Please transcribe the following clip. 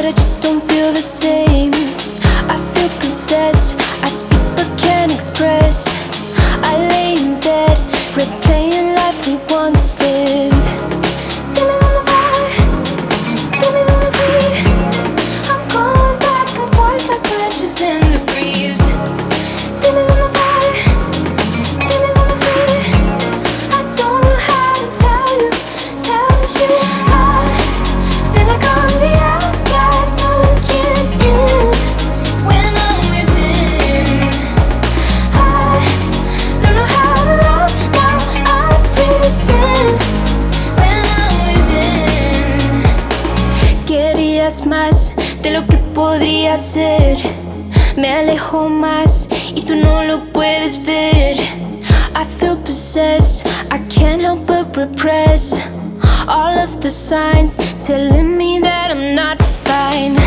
but I just don't feel the same. I feel possessed, I speak but can't express. I lay in bed, replaying life we once lived. Give me the vibe, give me the beat. I'm going back and forth like branches in the breeze. Give me the vibe, give me the beat. I don't know how to tell you. I feel like I'm the outside looking in when I'm within. I don't know how to love, now I pretend when I'm within. Querías más de lo que podría ser. Me alejo más y tú no lo puedes ver. I feel possessed, I can't help but repress all of the signs telling me that I'm not fine.